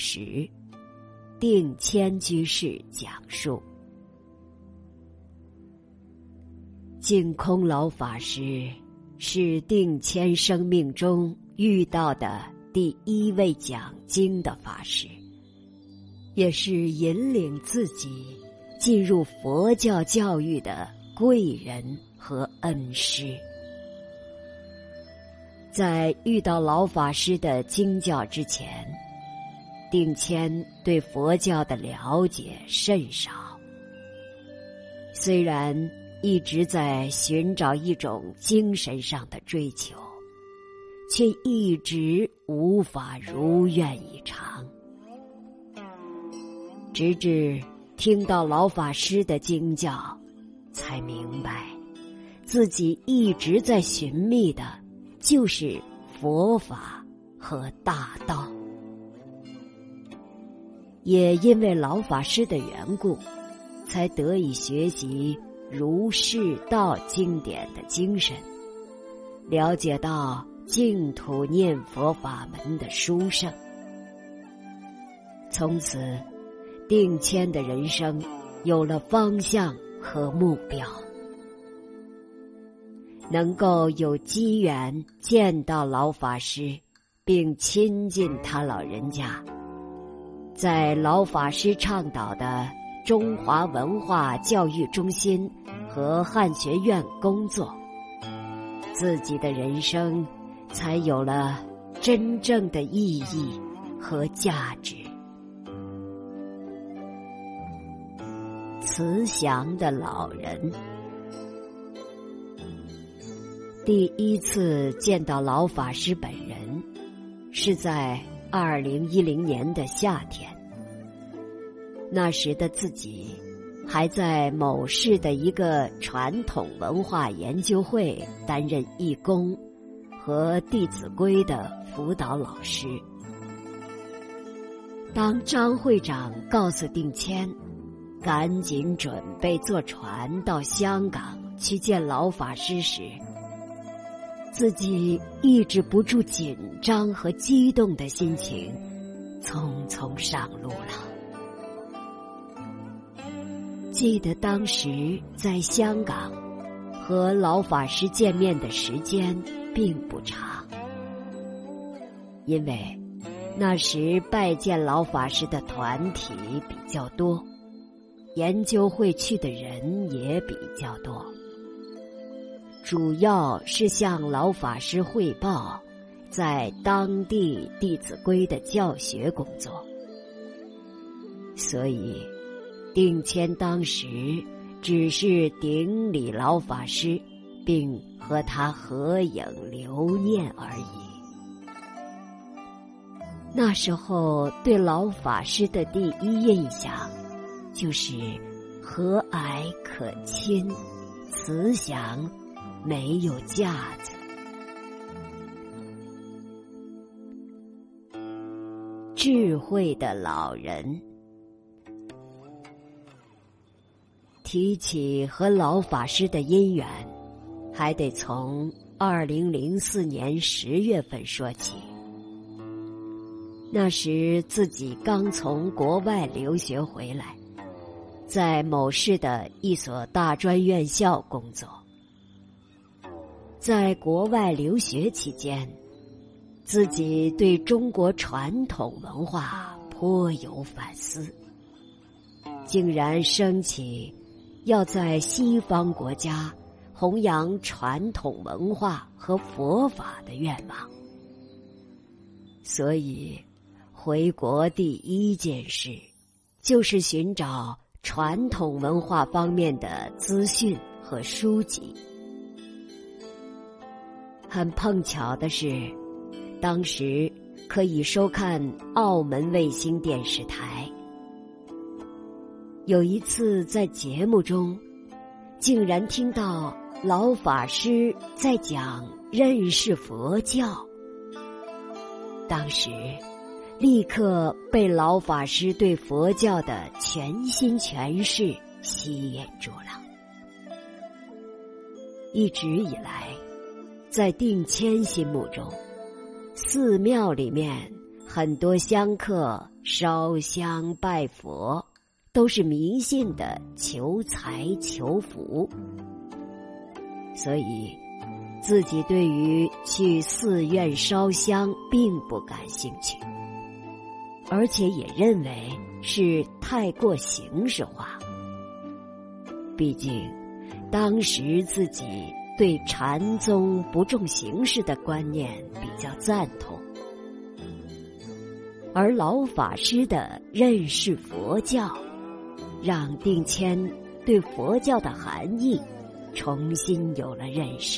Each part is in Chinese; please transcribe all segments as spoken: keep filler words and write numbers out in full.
史，定谦居士讲述。净空老法师是定谦生命中遇到的第一位讲经的法师，也是引领自己进入佛教教育的贵人和恩师。在遇到老法师的经教之前，定谦对佛教的了解甚少，虽然一直在寻找一种精神上的追求，却一直无法如愿以偿。直至听到老法师的经教，才明白自己一直在寻觅的就是佛法和大道。也因为老法师的缘故，才得以学习儒释道经典的精神，了解到净土念佛法门的殊胜。从此，定谦的人生有了方向和目标。能够有机缘见到老法师，并亲近他老人家，在老法师倡导的中华文化教育中心和汉学院工作，自己的人生才有了真正的意义和价值。慈祥的老人。第一次见到老法师本人，是在二零一零年的夏天。那时的自己还在某市的一个传统文化研究会担任义工和《弟子规》的辅导老师。当张会长告诉定谦赶紧准备坐船到香港去见老法师时，自己抑制不住紧张和激动的心情，匆匆上路了。记得当时在香港和老法师见面的时间并不长，因为那时拜见老法师的团体比较多，研究会去的人也比较多，主要是向老法师汇报在当地《弟子规》的教学工作，所以定谦当时只是顶礼老法师，并和他合影留念而已。那时候对老法师的第一印象就是和蔼可亲，慈祥，没有架子。智慧的老人。提起和老法师的因缘，还得从二零零四年十月份说起。那时自己刚从国外留学回来，在某市的一所大专院校工作。在国外留学期间，自己对中国传统文化颇有反思，竟然升起要在西方国家弘扬传统文化和佛法的愿望。所以回国第一件事就是寻找传统文化方面的资讯和书籍。很碰巧的是，当时可以收看澳门卫星电视台。有一次在节目中，竟然听到老法师在讲认识佛教。当时立刻被老法师对佛教的全心诠释吸引住了。一直以来，在定谦心目中，寺庙里面很多香客烧香拜佛，都是迷信的求财求福，所以自己对于去寺院烧香并不感兴趣，而且也认为是太过形式化。毕竟当时自己对禅宗不重形式的观念比较赞同，而老法师的认识佛教，让定谦对佛教的含义重新有了认识，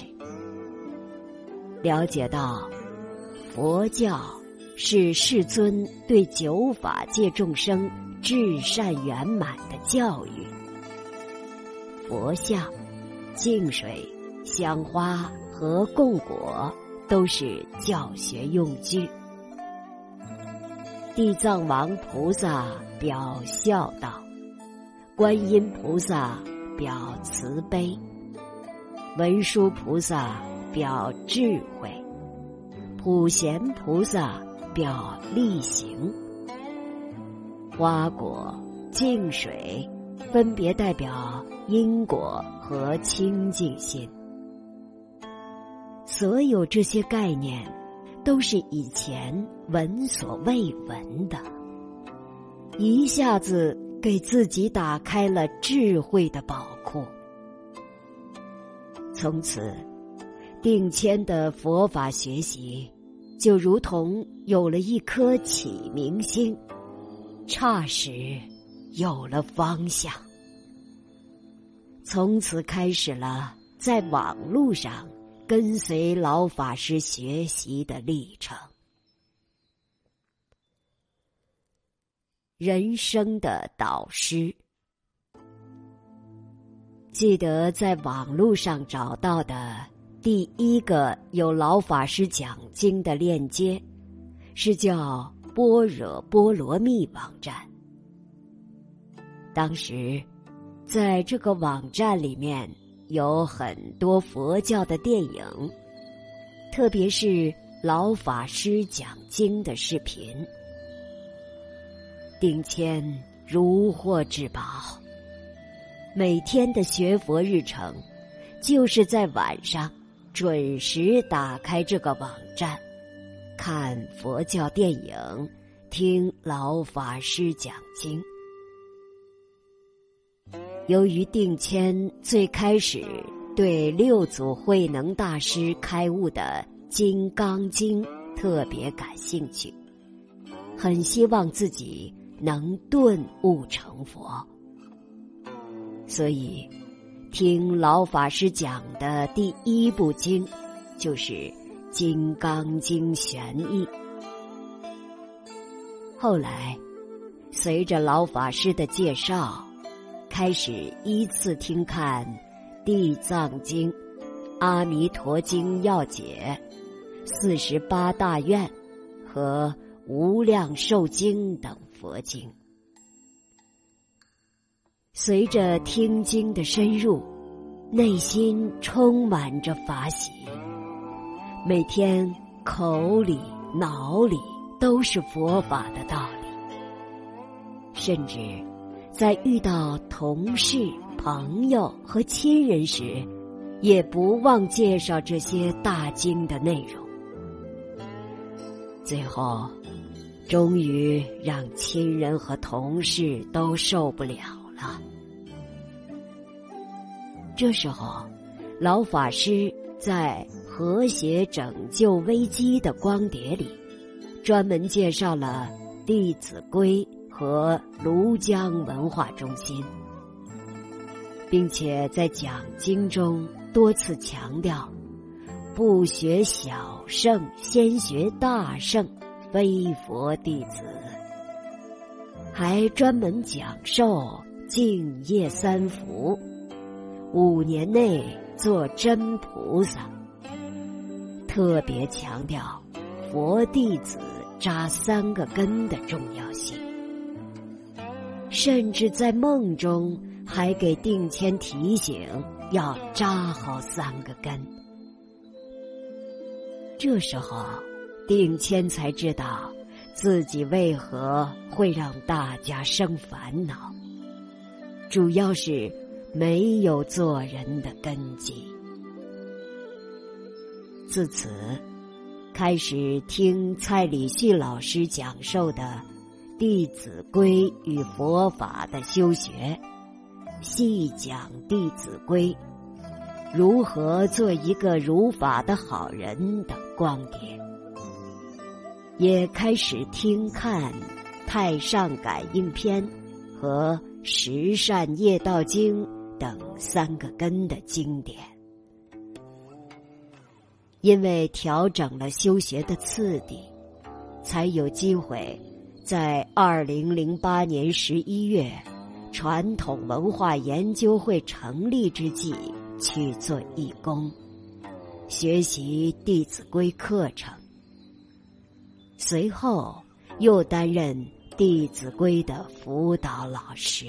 了解到佛教是世尊对九法界众生至善圆满的教育。佛像、净水、香花和供果都是教学用具。地藏王菩萨表孝道，观音菩萨表慈悲，文殊菩萨表智慧，普贤菩萨表力行。花果、净水分别代表因果和清净心。所有这些概念都是以前闻所未闻的，一下子给自己打开了智慧的宝库。从此，定谦的佛法学习就如同有了一颗启明星，霎时有了方向。从此开始了在网路上跟随老法师学习的历程。人生的导师，记得在网路上找到的第一个有老法师讲经的链接，是叫般若波罗蜜网站。当时在这个网站里面有很多佛教的电影，特别是老法师讲经的视频。定谦如获至宝，每天的学佛日程就是在晚上准时打开这个网站，看佛教电影，听老法师讲经。由于定谦最开始对六祖慧能大师开悟的《金刚经》特别感兴趣，很希望自己能顿悟成佛，所以听老法师讲的第一部经就是《金刚经玄义》。后来随着老法师的介绍，开始依次听看《地藏经》、《阿弥陀经要解》、四十八大愿和《无量寿经》等佛经。随着听经的深入，内心充满着法喜，每天口里脑里都是佛法的道理，甚至在遇到同事、朋友和亲人时，也不忘介绍这些大经的内容。最后终于让亲人和同事都受不了了。这时候，老法师在和谐拯救危机的光碟里，专门介绍了《弟子规》和庐江文化中心，并且在讲经中多次强调，不学小圣，先学大圣，非佛弟子，还专门讲授净业三福，五年内做真菩萨，特别强调佛弟子扎三个根的重要性，甚至在梦中还给定谦提醒要扎好三个根。这时候定谦才知道自己为何会让大家生烦恼，主要是没有做人的根基。自此开始听蔡礼旭老师讲授的《弟子规与佛法的修学》，细讲《弟子规》如何做一个如法的好人的光碟，也开始听看《太上感应篇》和《十善业道经》等三个根的经典。因为调整了修学的次第，才有机会在二零零八年十一月传统文化研究会成立之际去做义工，学习《弟子规》课程。随后又担任《弟子规》的辅导老师。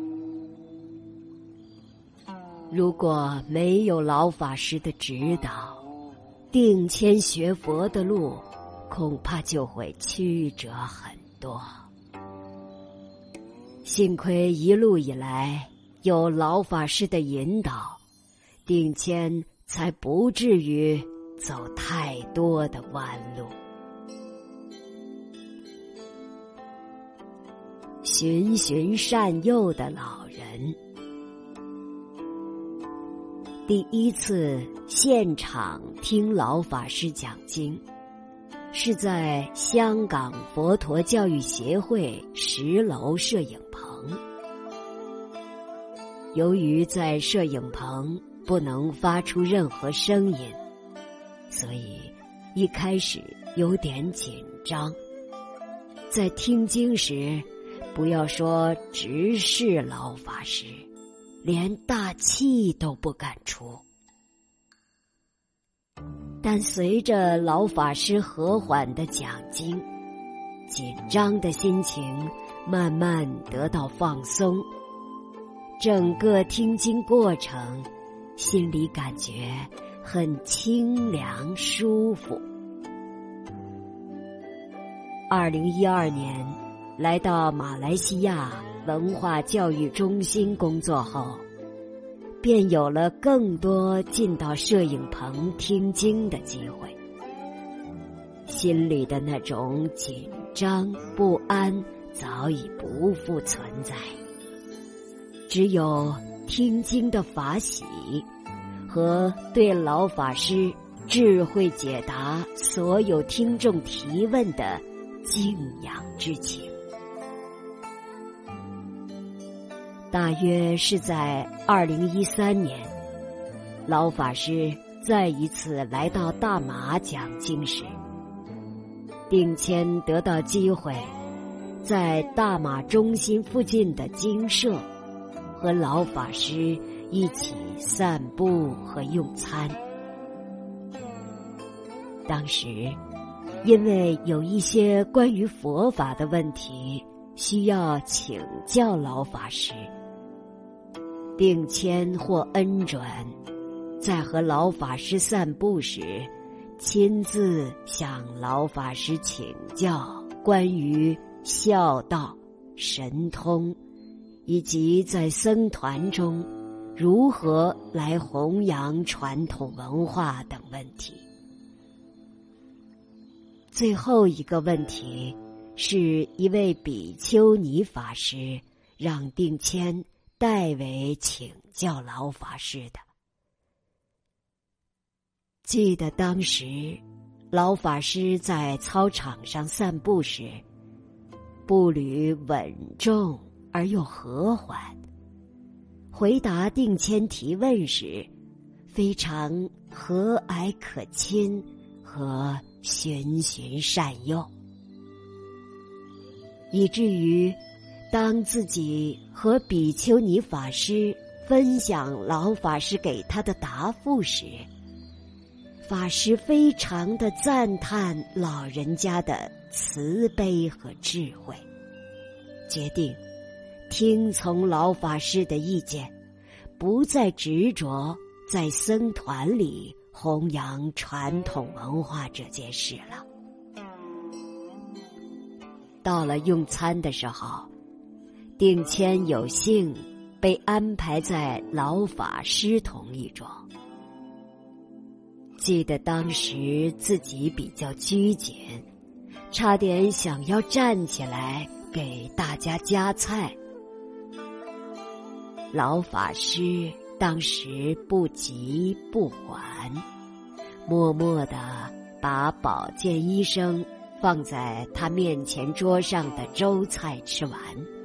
如果没有老法师的指导，定谦学佛的路恐怕就会曲折很多。幸亏一路以来有老法师的引导，定谦才不至于走太多的弯路。循循善诱的老人。第一次现场听老法师讲经，是在香港佛陀教育协会十楼摄影棚。由于在摄影棚不能发出任何声音，所以一开始有点紧张。在听经时，不要说直视老法师，连大气都不敢出。但随着老法师和缓的讲经，紧张的心情慢慢得到放松，整个听经过程心里感觉很清凉舒服。二零一二年来到马来西亚文化教育中心工作后，便有了更多进到摄影棚听经的机会。心里的那种紧张不安早已不复存在，只有听经的法喜和对老法师智慧解答所有听众提问的敬仰之情。大约是在二零一三年，老法师再一次来到大马讲经时，定谦得到机会，在大马中心附近的经舍和老法师一起散步和用餐。当时因为有一些关于佛法的问题需要请教老法师，定谦获恩准，在和老法师散步时，亲自向老法师请教关于孝道、神通，以及在僧团中如何来弘扬传统文化等问题。最后一个问题是一位比丘尼法师让定谦代为请教老法师的。记得当时老法师在操场上散步时，步履稳重而又和缓，回答定谦提问时非常和蔼可亲和循循善诱，以至于当自己和比丘尼法师分享老法师给他的答复时，法师非常的赞叹老人家的慈悲和智慧，决定听从老法师的意见，不再执着在僧团里弘扬传统文化这件事了。 到了用餐的时候，定谦有幸被安排在老法师同一桌。记得当时自己比较拘谨，差点想要站起来给大家夹菜。老法师当时不急不缓，默默地把保健医生放在他面前桌上的粥菜吃完。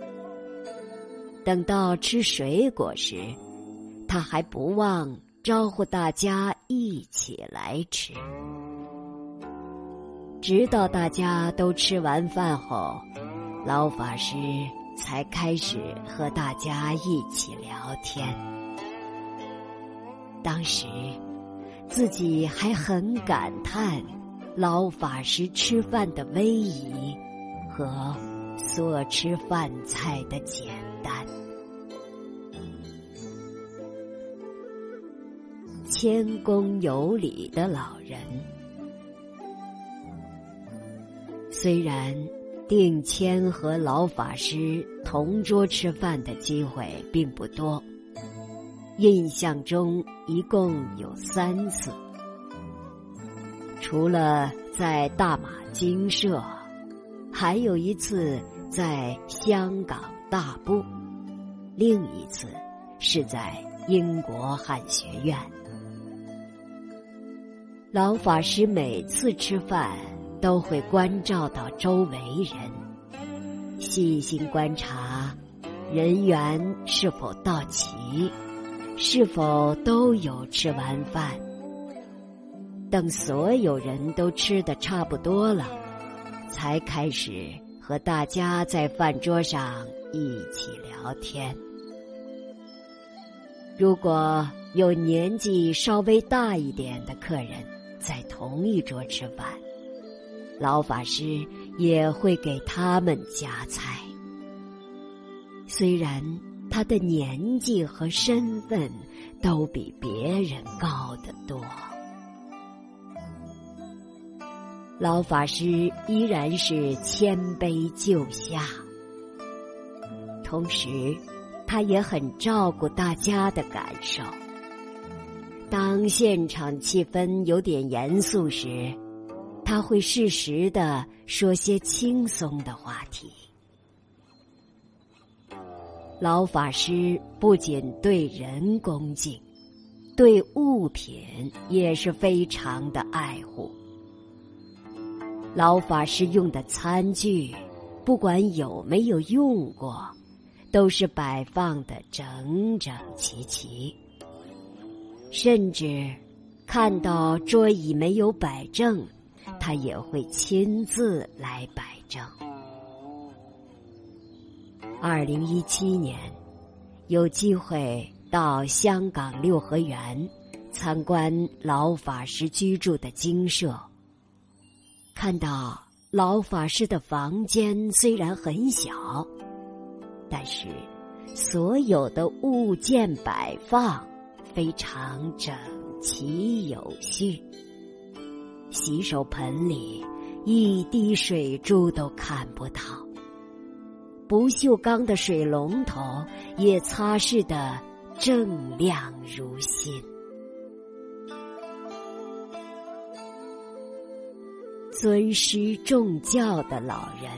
等到吃水果时，他还不忘招呼大家一起来吃。直到大家都吃完饭后，老法师才开始和大家一起聊天。当时自己还很感叹老法师吃饭的威仪和所吃饭菜的简单。谦恭有礼的老人。虽然定谦和老法师同桌吃饭的机会并不多，印象中一共有三次。除了在大马精舍，还有一次在香港大埠，另一次是在英国汉学院。老法师每次吃饭都会关照到周围人，细心观察人员是否到齐，是否都有吃完饭。等所有人都吃得差不多了，才开始和大家在饭桌上一起聊天。如果有年纪稍微大一点的客人在同一桌吃饭，老法师也会给他们夹菜。虽然他的年纪和身份都比别人高得多，老法师依然是谦卑就下，同时他也很照顾大家的感受。当现场气氛有点严肃时，他会适时地说些轻松的话题。老法师不仅对人恭敬，对物品也是非常的爱护。老法师用的餐具，不管有没有用过，都是摆放得整整齐齐。甚至看到桌椅没有摆正，他也会亲自来摆正。二零一七年，有机会到香港六合园参观老法师居住的精舍，看到老法师的房间虽然很小，但是所有的物件摆放非常整齐有序，洗手盆里一滴水珠都看不到，不锈钢的水龙头也擦拭得锃亮如新。尊师重教的老人。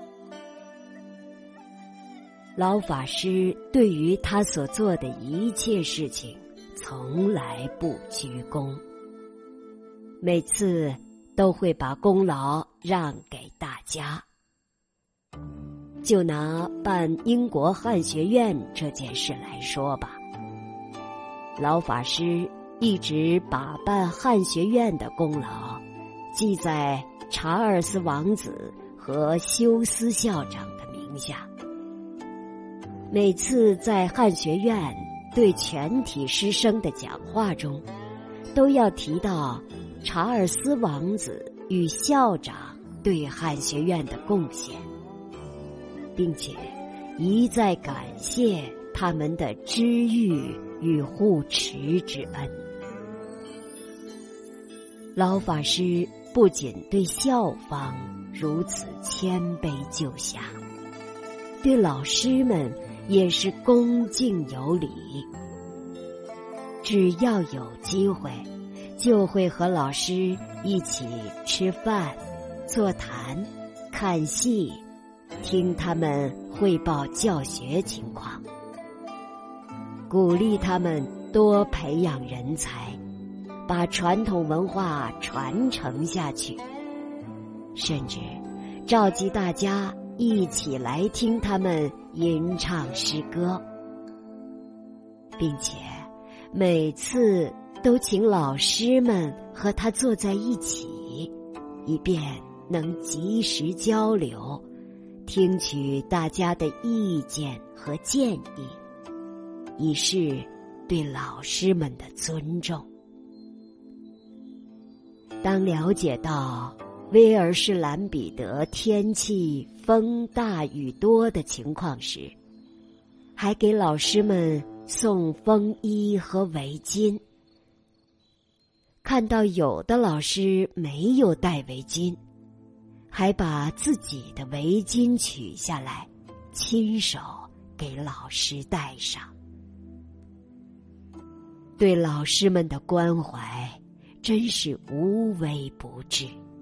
老法师对于他所做的一切事情从来不居功，每次都会把功劳让给大家。就拿办英国汉学院这件事来说吧，老法师一直把办汉学院的功劳记在查尔斯王子和休斯校长的名下。每次在汉学院对全体师生的讲话中，都要提到查尔斯王子与校长对汉学院的贡献，并且一再感谢他们的知遇与护持之恩。老法师不仅对校方如此谦卑就下，对老师们也是恭敬有礼。只要有机会，就会和老师一起吃饭、座谈、看戏，听他们汇报教学情况，鼓励他们多培养人才，把传统文化传承下去，甚至召集大家一起来听他们吟唱诗歌，并且每次都请老师们和他坐在一起，以便能及时交流，听取大家的意见和建议，以示对老师们的尊重。当了解到威尔士兰彼得天气风大雨多的情况时，还给老师们送风衣和围巾。看到有的老师没有戴围巾，还把自己的围巾取下来，亲手给老师戴上。对老师们的关怀真是无微不至。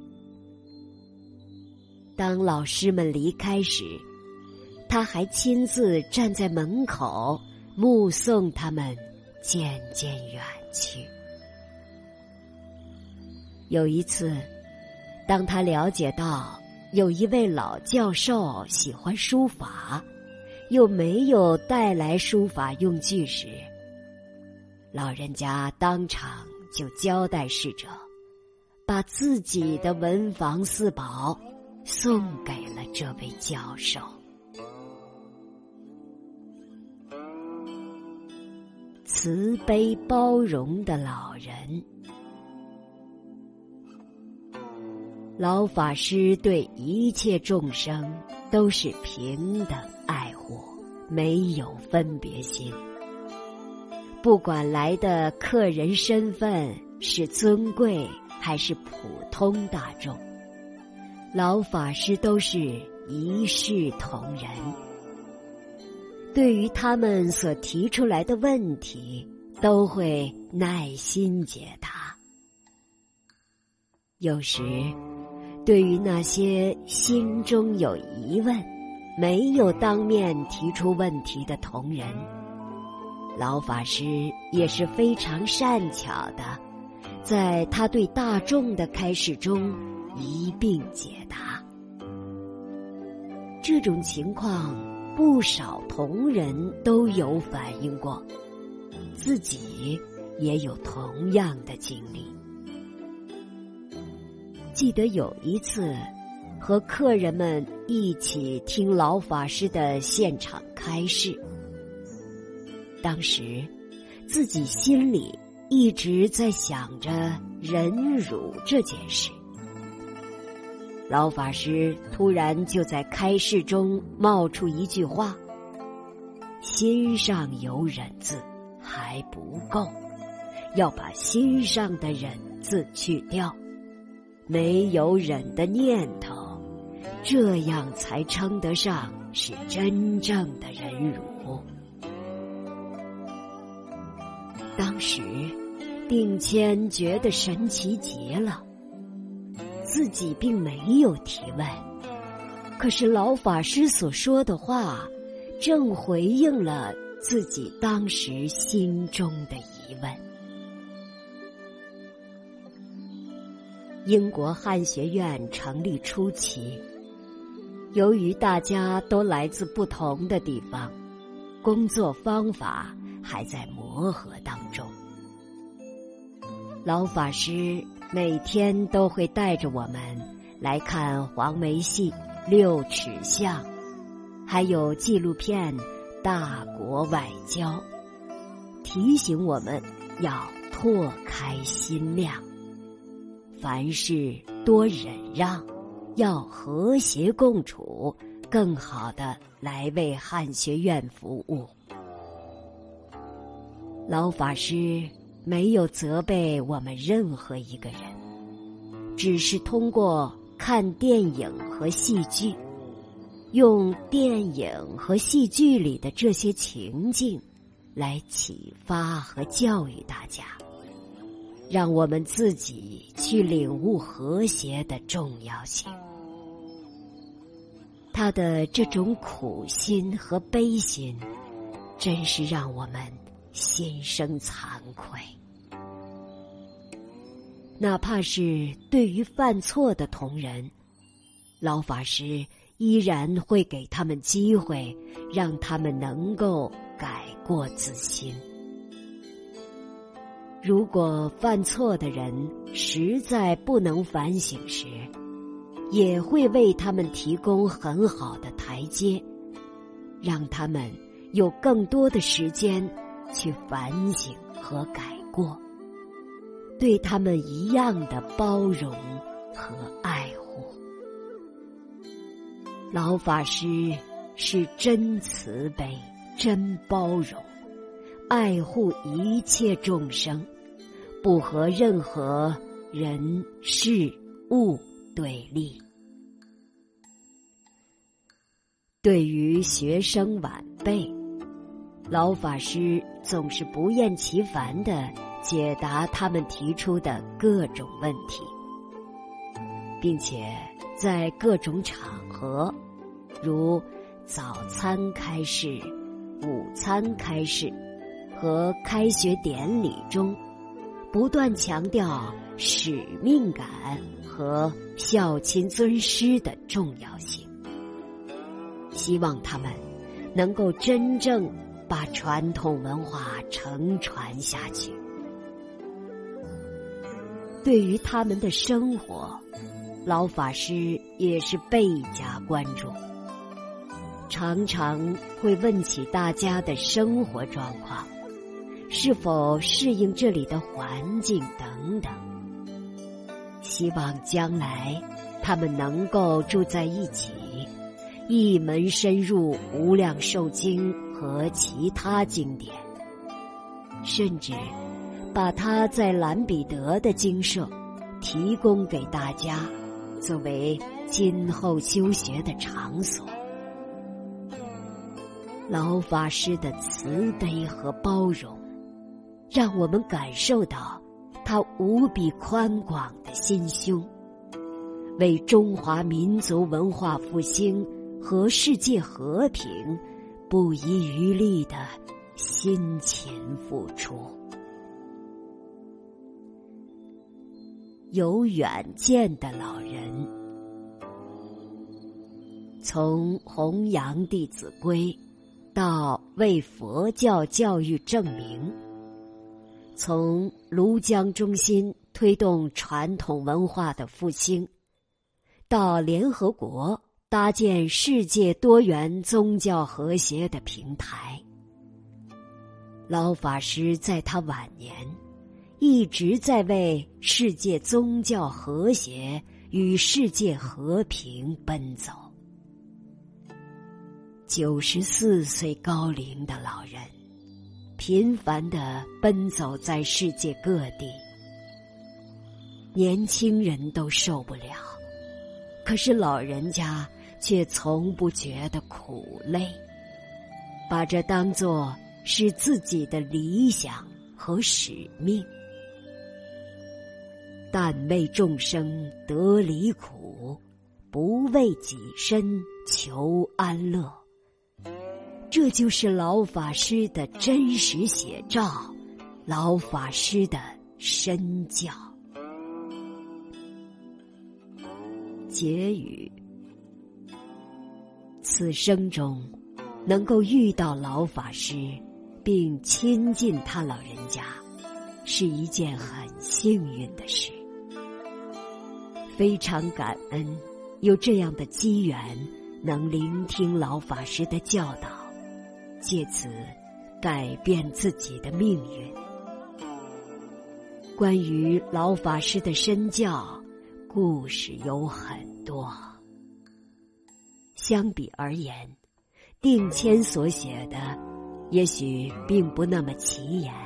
当老师们离开时，他还亲自站在门口目送他们渐渐远去。有一次，当他了解到有一位老教授喜欢书法，又没有带来书法用具时，老人家当场就交代侍者，把自己的文房四宝送给了这位教授。慈悲包容的老人。老法师对一切众生都是平等爱护，没有分别心。不管来的客人身份是尊贵还是普通大众，老法师都是一视同仁。对于他们所提出来的问题，都会耐心解答。有时，对于那些心中有疑问、没有当面提出问题的同仁，老法师也是非常善巧的，在他对大众的开示中一并解答。这种情况，不少同仁都有反映过，自己也有同样的经历。记得有一次，和客人们一起听老法师的现场开示，当时自己心里一直在想着忍辱这件事。老法师突然就在开示中冒出一句话：心上有忍字还不够，要把心上的忍字去掉，没有忍的念头，这样才称得上是真正的忍辱。当时定谦觉得神奇极了，自己并没有提问，可是老法师所说的话正回应了自己当时心中的疑问。英国汉学院成立初期，由于大家都来自不同的地方，工作方法还在磨合当中。老法师每天都会带着我们来看黄梅戏、六尺巷，还有纪录片《大国外交》，提醒我们要拓开心量，凡事多忍让，要和谐共处，更好地来为汉学院服务。老法师没有责备我们任何一个人，只是通过看电影和戏剧，用电影和戏剧里的这些情境来启发和教育大家，让我们自己去领悟和谐的重要性。他的这种苦心和悲心，真是让我们心生惭愧。哪怕是对于犯错的同人，老法师依然会给他们机会，让他们能够改过自新。如果犯错的人实在不能反省时，也会为他们提供很好的台阶，让他们有更多的时间去反省和改过，对他们一样的包容和爱护。老法师是真慈悲、真包容，爱护一切众生，不和任何人事物对立。对于学生晚辈，老法师总是不厌其烦地解答他们提出的各种问题，并且在各种场合，如早餐开示、午餐开示和开学典礼中，不断强调使命感和孝亲尊师的重要性，希望他们能够真正把传统文化承传下去。对于他们的生活，老法师也是倍加关注，常常会问起大家的生活状况，是否适应这里的环境等等，希望将来他们能够住在一起，一门深入《无量寿经》和其他经典，甚至把它在兰彼得的精舍提供给大家，作为今后修学的场所。老法师的慈悲和包容，让我们感受到他无比宽广的心胸，为中华民族文化复兴和世界和平不遗余力的辛勤付出。有远见的老人，从弘扬《弟子规》到为佛教教育正名，从庐江中心推动传统文化的复兴，到联合国搭建世界多元宗教和谐的平台，老法师在他晚年一直在为世界宗教和谐与世界和平奔走。九十四岁高龄的老人，频繁地奔走在世界各地，年轻人都受不了，可是老人家却从不觉得苦累，把这当作是自己的理想和使命。但为众生得离苦，不为己身求安乐，这就是老法师的真实写照，老法师的身教。结语：此生中能够遇到老法师并亲近他老人家，是一件很幸运的事。非常感恩有这样的机缘，能聆听老法师的教导，借此改变自己的命运。关于老法师的身教，故事有很多。相比而言，定谦所写的也许并不那么起眼，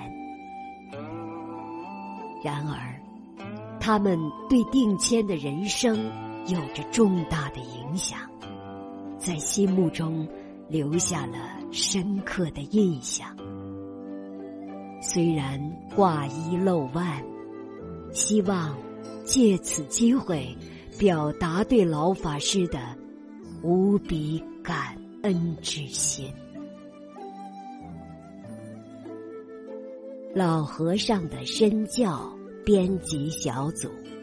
然而他们对定谦的人生有着重大的影响，在心目中留下了深刻的印象。虽然挂一漏万，希望借此机会表达对老法师的无比感恩之心。老和尚的身教编辑小组。